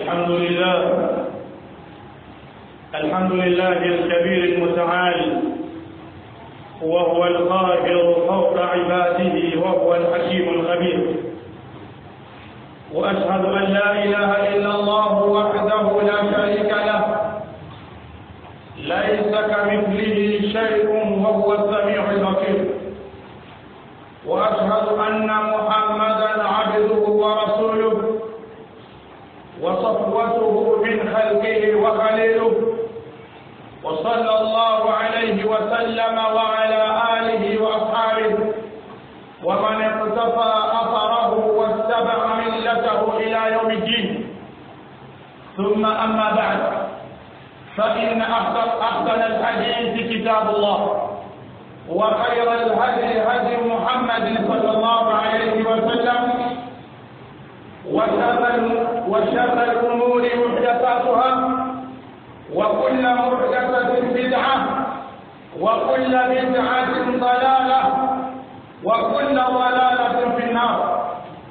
الحمد لله الكبير المتعال، وهو القاهر فوق عباده، وهو الحكيم الخبير. وأشهد أن لا إله إلا الله وحده لا شريك له، ليس كمثله شيء وهو السميع البصير. وأشهد أن محمدا عبده ورسوله وصفوته من خلقه وخليله، وصلى الله عليه وسلم وعلى آله وأصحابه ومن اقتفى أثره واتبع ملته إلى يوم الدين. ثم أما بعد، فإن أحسن الحديث كتاب الله، وخير الهدي هدي محمد صلى الله عليه وسلم، وشر الأمور محدثاتها، وكل محدثة بدعة، وكل بدعة ضلالة، وكل ضلالة في النار.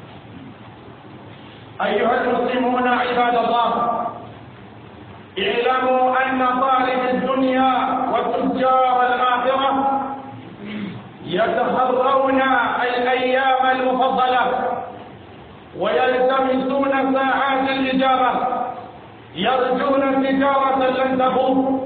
أيها المسلمون عباد الله، اعلموا أن طالب الدنيا وتجار الآخرة يتحرون الأيام المفضلة ويلتمسون ساعات الإجابة، يرجون تجارة لن تبور،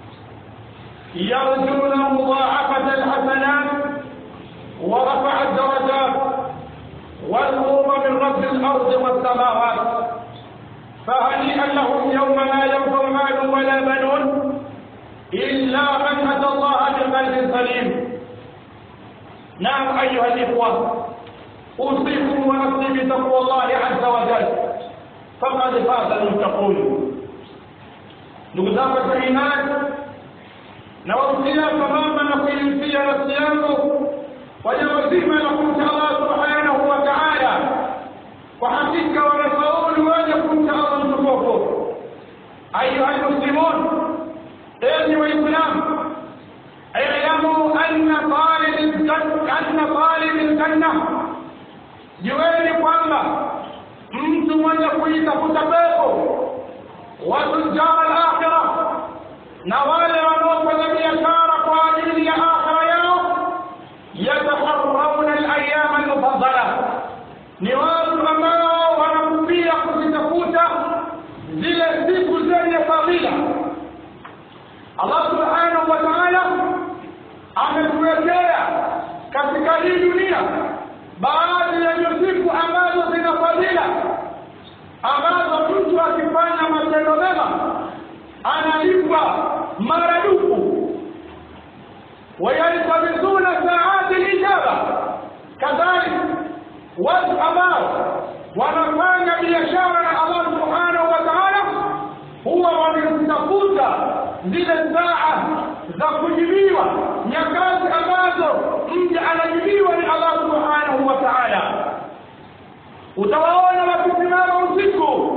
يرجون مضاعفة الحسنات ورفع الدرجات والقرب من رب الأرض والسماوات. فهنيئا لهم يوم لا ينفع مال ولا بنون إلا من أتى الله بقلب سليم. نعم أيها الإخوة، أوصيكم ونفسي بتقوى الله عز وجل، فقد فاز المتقون. ndugu zangu wa imani, na wahusia sambamba na kuihusia nafsi yangu kwa jambo zima la kumcha Allah subhanahu wa ta'ala. Kwa hakika wamefaulu wenye kumcha Allah mtukufu. Ayuha almuslimun, enyi waislamu, i'lamu anna talib aljanna, jueni kwamba mtu mwenye kuitafuta pepo, watujara al-akhirah, na wale wanaofanya biashara kwa ajili ya akhira yao, yataharrauna al-ayyam al-mufaddala, ni watu ambao wanakupia kuzitafuta zile siku zenye fadhila. Allah subhanahu wa ta'ala ametuwekea katika hii dunia baadhi ya siku ambazo zina fadhila, ambazo mtu akifanya matendo mema analipwa maradufu. Wayaltabisuna saati al-ijaba, kadhalika watu ambao wanafanya biashara na Allah subhanahu wa ta'ala huwa wanatafuta zile saa za kujibiwa, nyakati ambazo mja anajibiwa ni Allah subhanahu wa ta'ala. Utawaona wakisimama usiku,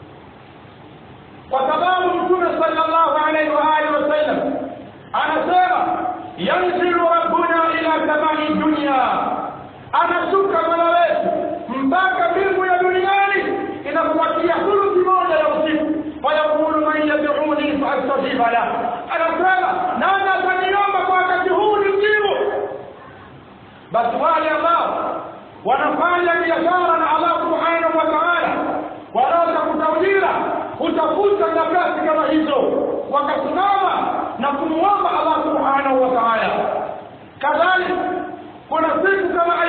kwa sababu Mtume sallallahu alayhi wa alihi wasallam anasema yanzilu rabbuna ila samai dunya, anashuka Mola wetu mpaka mbingu ya duniani inapowatia thuluthi moja ya usiku. Fayaqulu man yad'uni fa'astajiba lahu, anasema nani ataniomba kwa wakati huu nimjibu. Basi wale ambao wanafanya biashara na Allah subhanahu wa ta'ala, wanaotafuta ujira, hutafuta nafasi kama hizo, wakasimama na kumuomba Allah subhanahu wa ta'ala. Kadhalika kuna siku kama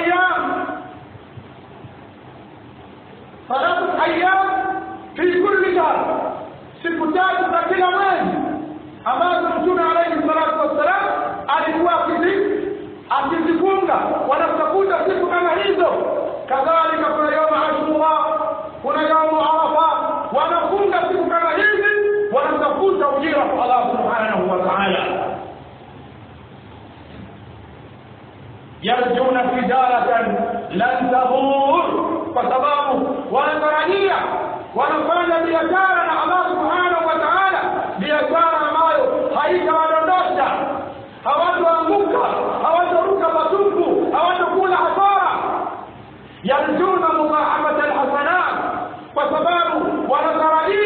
ثلاثة أيام في كل شهر، siku tatu za kila mwezi ambazo Mtume alayhi salatu wassalam alikuwa akizifunga. Wanatafuta siku kama hizo. Kadhalika kuna yawm Ashura, kuna yawm Arafa, wanafunga siku kama hizi, wanatafuta ujira kwa Allah subhanahu wa ta'ala. yarjuna tijaratan lan tabur, kwa sababu wanatarajia, wanafanya biashara na Allah subhanahu wa ta'ala, biashara ambayo haitawadondosha, hawataanguka, hawataruka matupu, hawatakula hasara. yarjuna mudha'afata alhasanat, kwa sababu wanatarajia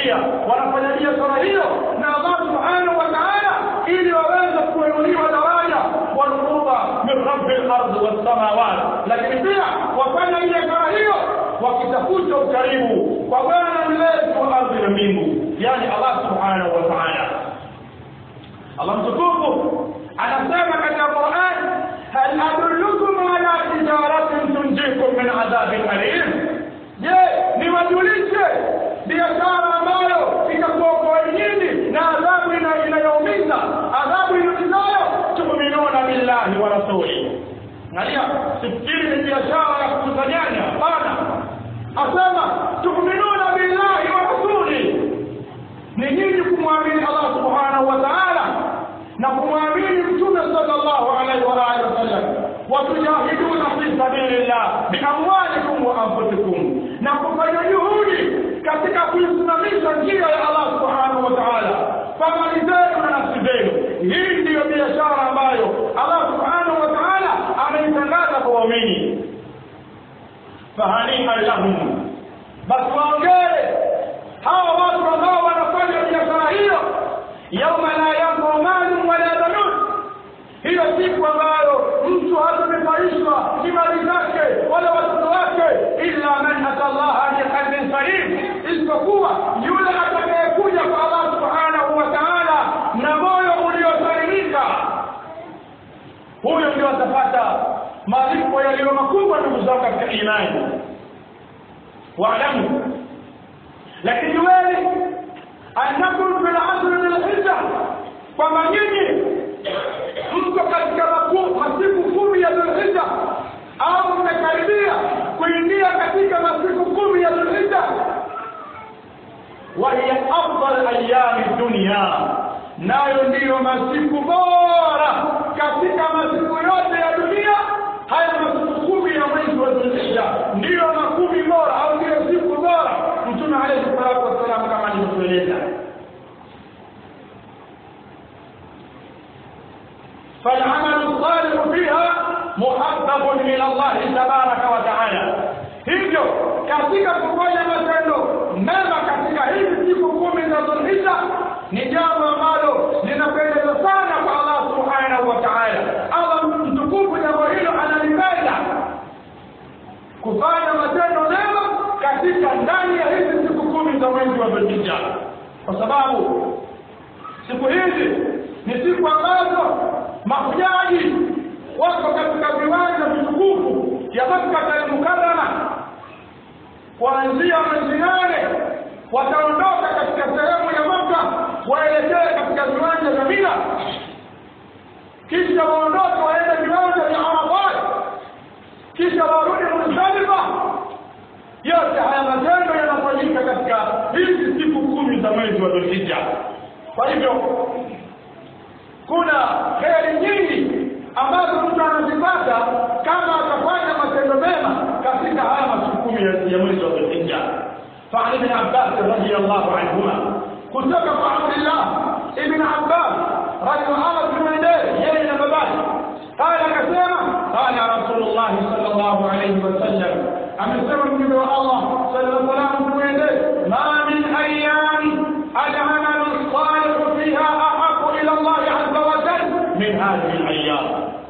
wanachangia, wanafanya biashara hiyo na Allah subhanahu wa ta'ala ili waweze kuinuliwa daraja walqurba min rabbil ardi was samawat, lakini pia wafanya biashara hiyo wakitafuta ukaribu kwa Bwana mlezi wa ardhi na mbingu, yani Allah subhanahu wa ta'ala. Allah mtukufu anasema katika Qur'an, hal adullukum ala tijaratin tunjikum min adhabin alim, je, niwajulishe biashara ambayo itakuokoa nyinyi na adhabu inayoumiza, adhabu inayotizayo, tu'minuna billahi wa rasulihi. Angalia, sifikiri ni biashara ya kukusanyana, hapana. Asema tu'minuna billahi wa rasulihi, ni nyinyi kumwamini Allah subhanahu wa ta'ala na kumwamini Mtume sallallahu alaihi wa alihi wasallam, watujahiduna fi sabilillah biamwalikum wa anfusikum, na kufanya juhudi katika kuisimamisha njia ya Allah subhanahu wa ta'ala kwa mali zenu na nafsi zenu. Hii ndiyo biashara ambayo Allah subhanahu wa ta'ala ameitangaza kwa waumini. Fahani'an lahum, basi waongee hawa watu ambao wanafanya biashara hiyo, yauma la yanfa'u malun wala banun, hiyo siku ambayo mtu hatanufaishwa ni mali zake wala watoto wake, illa man atallaha biqalbin salim, isipokuwa yule atakayekuja kwa Allah subhanahu wa ta'ala na moyo uliosalimika, huyo ndio atapata malipo yaliyo makubwa. Ndugu zangu katika imani, wa'lamu, lakini wewe annakum fil asr al-hijja, kwamba nyinyi mko katika masiku 10 ya Dhulhijja au mmekaribia kuingia katika masiku 10 ya Dhulhijja, wa hiya afdal ayami dunya, nayo ndiyo masiku bora katika masiku yote ya dunia. Haya masiku 10 ya mwezi wa Dhulhijja ndiyo makumi bora au ndiyo siku bora. Mtume alayhi salatu wasallam kama alivyoeleza, فالعمل الصالح فيها محبب إلى الله تبارك وتعالى. hivyo katika kufanya matendo mema katika hizi siku 10 za Dhulhijja ni jambo ambalo linapendeza sana kwa Allah subhanahu wa ta'ala. Allah mtukufu jambo hilo analipenda, kufanya matendo mema katika ndani ya hizi siku 10 za mwezi wa Dhulhijja, kwa sababu siku hizi ni siku ambazo mahujaji wako katika viwanja vitukufu ya Makkah al-Mukarrama. Kuanzia mwezi 8 wataondoka katika sehemu ya Makkah waelekee katika viwanja vya Mina, kisha waondoke waende viwanja vya Arafat, kisha warudi Muzdalifa. Yote haya matendo yanafanyika katika hizi siku 10 za mwezi wa Dhulhijja. Kwa hivyo kuna kheri nyingi ambazo mtu anazipata kama atafanya matendo mema katika haya masiku 10 ya mwezi wa Dhulhijja. Fa'ali ibn Abbas radiyallahu anhuma, kutoka kwa Abdullah ibn Abbas radiyallahu anhu, yeye na babake, قال akasema, qala Rasulullah sallallahu alayhi wasallam, amesema mtume wa Allah sallallahu alayhi wasallam, ma min ayyam al-amal as-salih fiha ahabbu ila Allah azza wa jalla min hadhihi al-ayyam.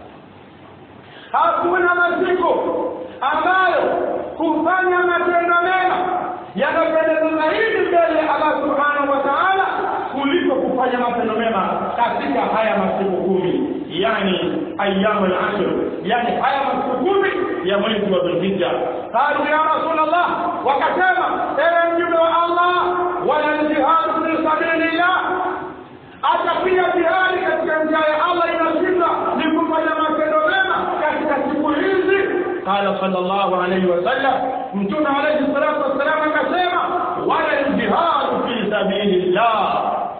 Hakuna masiku ambayo kufanya matendo mema yanapendeza zaidi mbele ya Allah subhanahu wa ta'ala kuliko kufanya matendo mema katika haya masiku 10, yani ayyam al-ashr, yani haya masiku 10 ya mwezi wa Dhulhijja. Qalu ya Rasulullah, wakasema ewe mtume wa Allah, wala jihad fi sabilillah, atapia jihad katika njia ya Allah inashinda ni kufanya matendo mema katika siku hizi. Qala sallallahu alayhi wasallam, mtume alayhi salatu wasallam akasema, wala jihad fi sabilillah,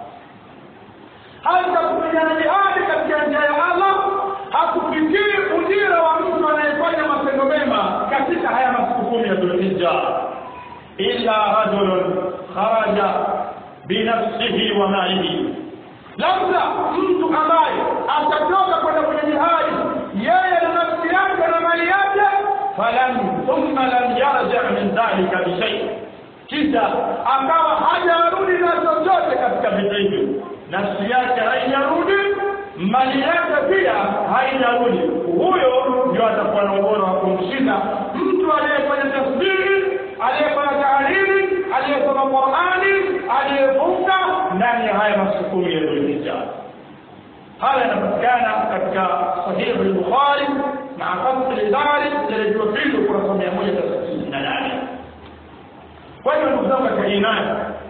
hata kupigana jihad katika njia ya Allah hakufikiri ujira wa mtu anayefanya matendo mema katika haya masiku 10 ya Dhulhijja, illa rajulun kharaja binafsihi wa malihi, labda mtu ambaye atatoka kwenda kwenye jihad yeye na nafsi yake na mali yake, thumma lam yarji' min dhalika bi shay', kisha akawa hajarudi na chochote katika vitu hivi, nafsi yake haijarudi, mali yake pia haijarudi, huyo ndio atakuwa na ubora wa kumshinda mtu aliyefanya tasbihi, aliyefanya tahlili, aliyesoma Qur'ani, aliyefunga ndani ya haya masiku ya Dhulhijja. Haya yanapatikana katika Sahih al-Bukhari na Fath al-Bari jilid ya pili ukurasa 168. Kwa hiyo ndugu zangu katika imani,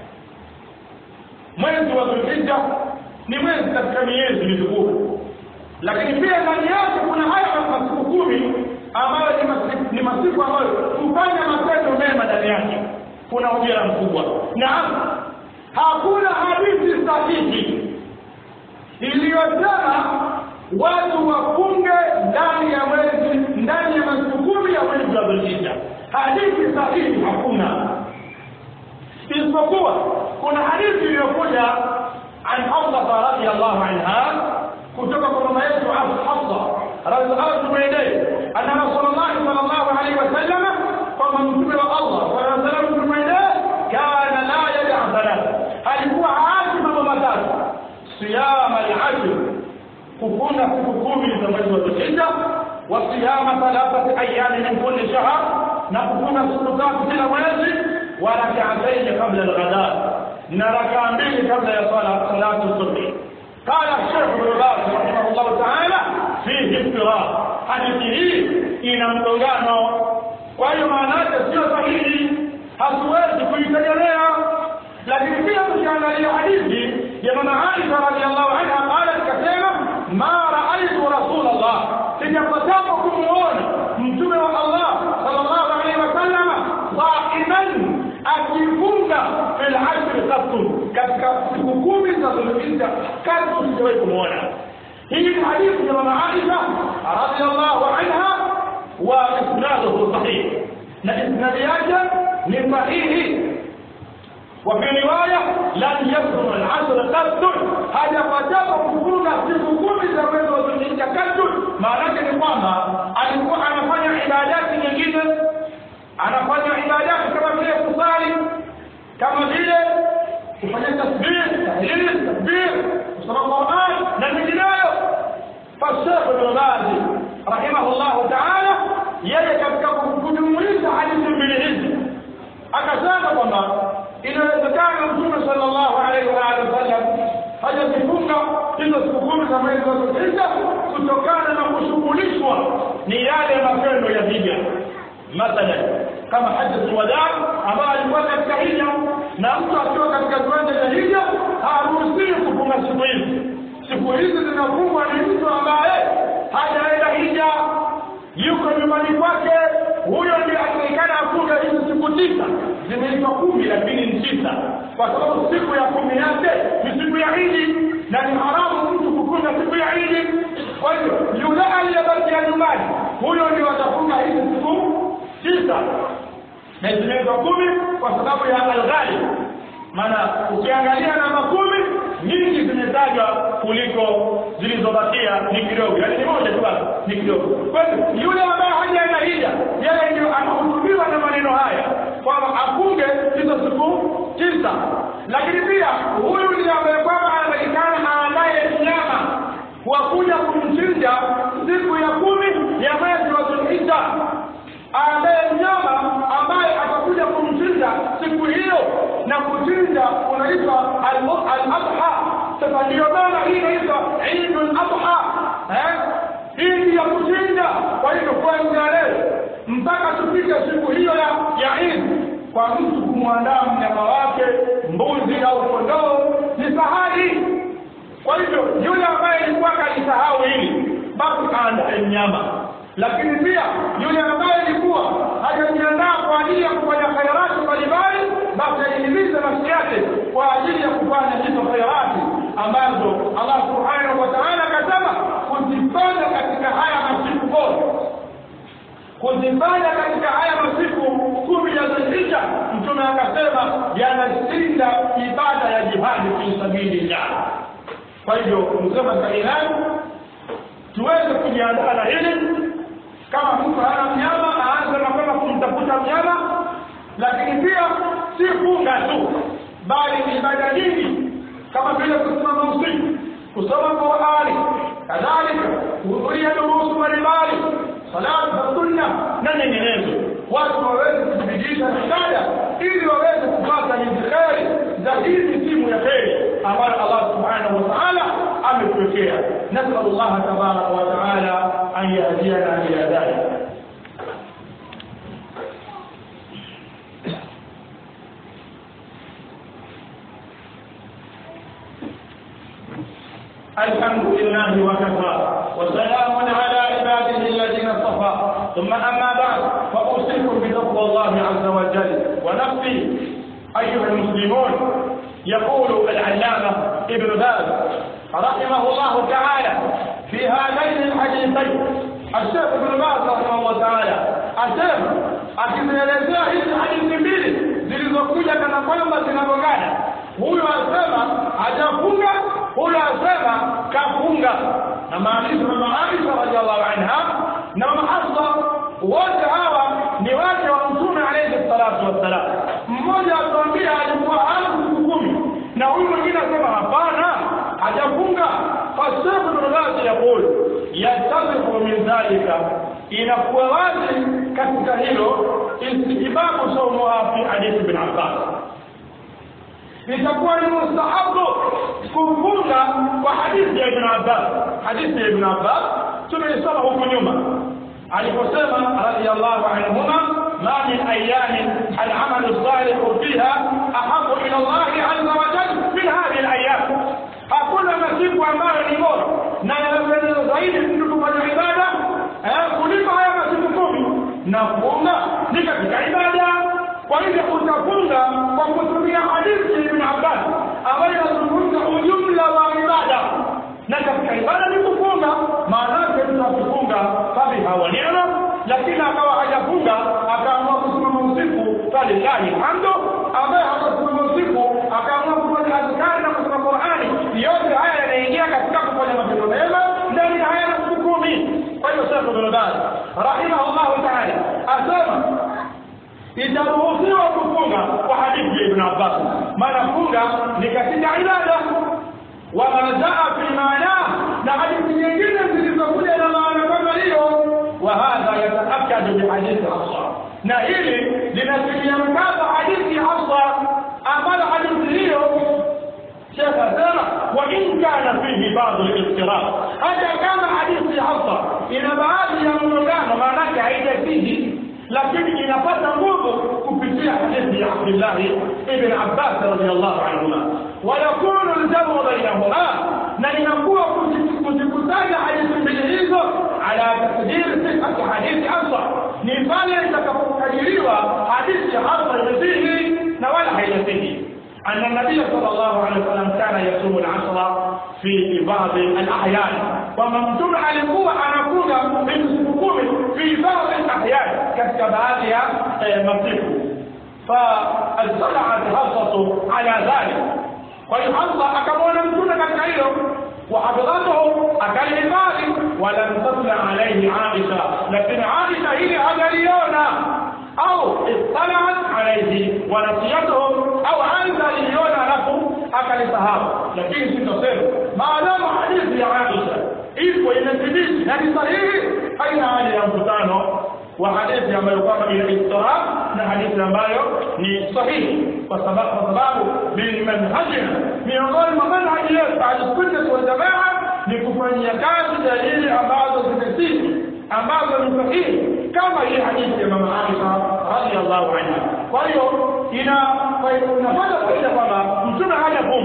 mwezi wa Dhulhijja ni mwezi katika miezi mitukufu, lakini pia ndani yake kuna haya masiku 10 ambayo ni masiku ambayo kufanya matendo mema ndani yake kuna ujira mkubwa. Na hakuna hadithi sahihi iliyosema watu wafunge ndani ya masiku 10 ya mwezi wa Dhulhijja. Hadithi sahihi hakuna, isipokuwa kuna hadithi iliyokuja an Hafsa radhiyallahu anha kutoka kwa mama yetu Hafsa radhiyallahu anha anna Rasulullah sallallahu alayhi wasallam kama mtume wa Allah sallallahu alayhi wasallam kana la yad'a salat, alikuwa haachi mambo matatu: siyama al-ashr, kufunga siku 10 za mwezi wa Dhulhijja, wa siyama 3 ayyam min kulli shahr, na kufunga siku 3 kila mwezi, wa rak'atayn qabla al-ghada, na rak'a 2 kabla ya salatu subhi. قال الشيخ ابن باز رحمه الله تعالى فيه افتراء، حديثه ina mgongano. Kwa hiyo maana yake sio sahihi, hatuwezi kuitegemea. Lakini pia tukiangalia hadithi ya mama Aisha radhiallahu anha, قالت kasema ma ra'aytu rasulullah, sijapata kumuona mtume wa Allah sallallahu alayhi wasallam qa'iman akifunga fil ashr qattu, katika siku 10 za Dhulhijja katu sijawahi kumuona. Hii ni hadithi ya mama Aisha radhiallahu anha wa isnaduhu sahih, na isnad yake ni sahihi. وفي روايه لن يصوم العشر قط، هذا فتاة kufunga siku 10 za mwezi wa Dhulhijja katu, maana yake ni kwamba alikuwa anafanya ibadati nyingine, anafanya ibadati kama vile kusali, kama vile kufanya tasbih, tahlil, takbir, kusoma Qur'an na mengineyo. Fashaykh Ibn Baz rahimahullah ta'ala yeye katika kujumuisha hadithi mbili hizi akasema kwamba inawezekana Mtume sallallahu alaihi wa sallam hajafunga hizo siku 10 za mwezi wa Dhulhijja kutokana na kushughulishwa ni yale matendo ya hija. Mathalan kama hajjatul wadaa ambayo alikuwa katika hija, na mtu akiwa katika kiwanja cha hija haruhusiwi kufunga siku hizi. Siku hizi zinafungwa ni mtu ambaye hajaenda hija, yuko nyumbani kwake, huyo ndiye atakayekana afunga hizo siku 9. Zimeitwa 10 lakini ni 9 kwa sababu siku ya 10 yake ni siku ya Eid, na ni haramu mtu kufunga siku ya Eid. Kwa hiyo yule aliyebaki nyumbani, huyo ndiye atafunga hizo siku 9, na zimeitwa 10 kwa sababu ya al-ghalib. Maana ukiangalia namba 10 nyingi zimetajwa kuliko zilizobakia ni kidogo, yani ni moja tu basi ni kidogo. Kwa hiyo yule ambaye hajaenda hija, yeye ndio anahutubiwa na maneno haya kwamba afunge hizo siku 9. Lakini pia huyu ndiye ambaye kwamba anatakikana aandae mnyama kwa kuja kumchinja siku ya 10 ya mwezi wa Dhulhijja, aandae mnyama ambaye atakuja kumchinja siku hiyo, na kuchinja unaitwa al-adha. Sasa ndio maana hii inaitwa Eid al-Adha, hii ya kuchinja. Kwa hivyo kuanzia leo mpaka tufike siku hiyo ya Eid, kwa mtu kumwandaa mnyama wake, mbuzi au kondoo, ni sahali. Kwa hivyo yule ambaye alikuwa kalisahau hili, basi aandae mnyama. Lakini pia yule ambaye alikuwa hajajiandaa kwa ajili ya kufanya khairati mbalimbali, basi aihimize nafsi yake kwa ajili ya kufanya hizo khairati ambazo Allah subhanahu wa ta'ala akasema kuzifanya katika haya masiku bora, kuzifanya katika haya masiku 10 ya Dhulhijja. Mtume akasema yanashinda ibada ya jihadi fi sabilillah. Kwa hivyo msema kailani tuweze kujiandaa na hili. Kama mtu hana mnyama, aanze mapema kumtafuta mnyama. Lakini pia si funga tu, bali ibada nyingi kama vile kusimama usiku, kusoma Qur'ani, kadhalika kuhudhuria durusu mbalimbali, salatu za sunna na nyinginezo. Watu waweze kujibidisha ibada ili waweze kupata hizi kheri za hizi simu ya kheri ambayo Allah subhanahu wa ta'ala ametuwekea. Nasallallahu tabaraka wa ta'ala an yahdiana ila dhalik. الحمد لله وكفى وسلام على عباده الذين اصطفى ثم أما بعد فأوصيكم بتقوى الله عز وجل ونفسي أيها المسلمون. يقول العلامة ابن باز رحمه الله تعالى في هذين الحديثين، الشيخ ابن باز رحمه الله تعالى akielezea hizi hadithi mbili zilizokuja kana kwamba zinagongana. Huyu anasema hajafunga, huyu anasema kafunga, na maana Mama Aisha radhiallahu anha na Mama Hafsa wote hawa ni wake wa Mtume alayhi salatu wassalam. Mmoja atuambia alikuwa siku 10 na huyu mwingine anasema hapana hajafunga. Fashabu Ibn yaqul yatazifu min dhalika, inakuwa wazi katika hilo istibabu saumu fi hadith ibn Abbas. Itakuwa ni mustahabu kufunga kwa hadithi ya Ibn Abbas. Hadithi ya Ibn Abbas tumeisoma huko nyuma aliposema radiyallahu anhuma, ma min ayamin al-amal as-salih fiha ahabbu ila Allah azza wa jalla min hadhihi al-ayyam. Hakuna masiku ambayo ni bora na yanapendeza zaidi mtu kufanya ibada kuliko haya masiku 10, na kufunga ni katika ibada. Kwa hivyo utafunga kwa kutumia hadithi ya Ibn Abbas ambayo inazungumza ujumla wa ibada, na katika ibada ni kufunga. Maana yake mtafunga sabi hawa neema, lakini akawa hajafunga akaamua kusimama usiku, falillahi hamdu. Ambaye hakusimama usiku akaamua kufanya azkari na kusoma Qur'ani, yote haya yanaingia katika kufanya matendo mema ndani ya haya siku 10. Kwa hiyo Sheikh Ibn Baz rahimahullah ta'ala asema itaruhusiwa kufunga kwa hadithi ya Ibn Abbas, maana funga ni katika ibada. Wa mazaa fi maana, na hadithi nyingine zilizokuja na maana kama hiyo. Wa hadha yataakadu bi hadithi Hafsa, na hili linasikia mkazo hadithi Hafsa, ambayo hadithi hiyo Sheikh asema wa in kana fihi ba'd al-iftiraq, hata kama hadithi Hafsa ina baadhi ya mlongano, maana yake haijafihi, lakini inapata nguvu kupitia hadithi ya Abdullah ibn Abbas radhiyallahu anhuma. Wa yakunu al-jamu bainahuma, na inakuwa kuzikusanya hadithi mbili hizo ala takdir sihhati hadithi Hafsa, ni pale itakapokadiriwa hadithi ya Hafsa imesihi na wala haijafihi. أن النبي صلى الله عليه وسلم كان يصوم العشر في بعض الأحيان، ومن جمع لقوة أن أكون في بعض الأحيان كتبادها مصيره. فاطلعت حفصة على ذلك، ويحفظ أكمل مجونة كثيرا وحفظته أكل الباقي، ولم تطلع عليه عائشة، لكن عائشة هي أجليونا أو اطلعت عليه ونسيته أو عنده ليونا له أكل صحابه. لكن سنتصير ما دام حديث يا عائشة إذ وينتبه هذه صحيح أين هذه أنفتانه وحديث يما يقام إلى الاضطراب حديث ambayo ni sahihi kwa sababu min manhajina miongoni mwa manhaji yetu al-sunnah wal jamaa ni kufanyia kazi dalili ambazo zimesihi ambazo ni sahihi kama hii hadithi ya Mama Aisha radhiyallahu anha. Kwa hiyo inafanya faida kwamba mtume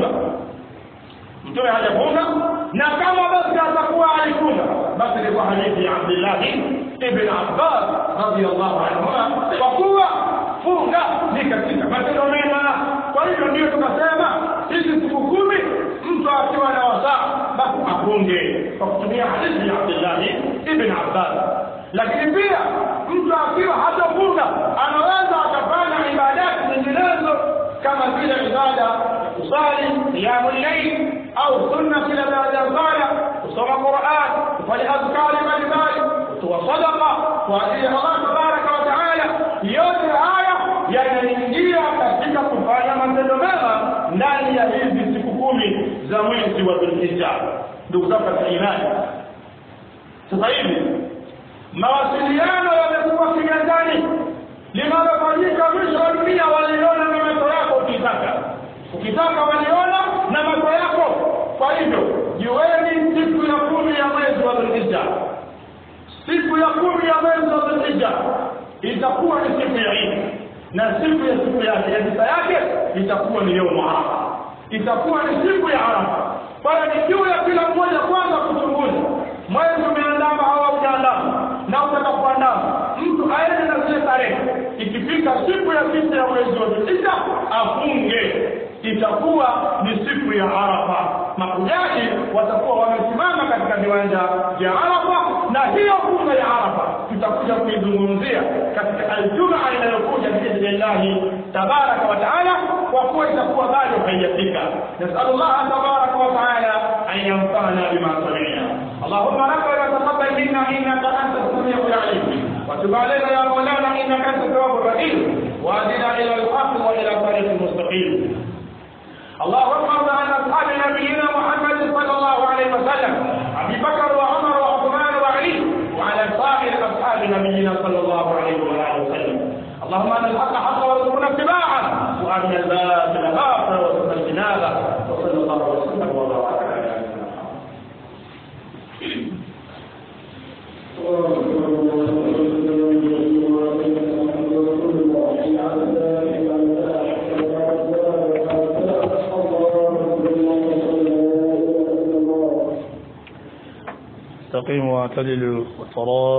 hajafunga na kama basi atakuwa alifunga basi ni kwa hadithi ya Abdullah ibn Abbas radhiyallahu anhu, kwa kuwa funga ni katika matendo mema. Kwa hivyo ndio tukasema hizi siku 10 mtu akiwa na wasaa basi afunge kwa kutumia hadithi ya Abdullah ibn Abbas. Lakini pia mtu akiwa hatafunga anaweza akafanya ibadati nyinginezo kama vile ibada kusali qiyamul layl au sunna kila baada ya sala, kusoma Qur'an, kufanya azkari mbalimbali, kutoa sadaqa kwa ajili ya Allah tabaraka wa taala. Yote haya yanaingia katika ya hizi siku 10 za mwezi wa Dhulhijja. Ndugu zangu katika imani, sasa hivi mawasiliano yamekuwa kiganjani. Linalofanyika mwisho wa dunia waliona na macho yako ukitaka waliona na macho yako. Kwa hivyo jueni siku ya 10 ya mwezi wa Dhulhijja, siku ya 10 ya mwezi wa Dhulhijja itakuwa ni siku ya Eid, na siku yake itakuwa ni leo Arafa, itakuwa ni siku ya Arafa. Kwa hiyo ni juu ya kila mmoja kwanza kuchunguza mwezi umeandama au haujaandama, na utakapoandama mtu aende na zile tarehe. Ikifika siku ya 6 ya mwezi wa Dhulhijja afunge, itakuwa ni siku ya Arafa. Mahujaji watakuwa wamesimama katika viwanja vya Arafa, na hiyo funga ya Arafa tutakuja kuizungumzia katika Aljumaa inayokuja biidhnillah tabaraka wa taala, kwa kuwa itakuwa bado haijafika. Nasallallahu tabaraka wa taala an yanfa'ana bima sami'na. Allahumma rabbana taqabbal minna innaka antas samiul alim, wa tub alayna ya mawlana innaka antat tawwabur rahim, wa ahdina ila al-haqq wa ila tariqil mustaqim. اللهم ارض عن اصحاب نبينا محمد صلى الله عليه وسلم، ابي بكر وعمر وعثمان وعلي، وعلى سائر اصحاب نبينا صلى الله عليه واله وسلم. اللهم ان الحق حق وارزقنا اتباعه، وارنا الباطل باطلا وارزقنا اجتنابه، وصلى الله وسلم وبارك على استقيموا واعتدلوا وتراءوا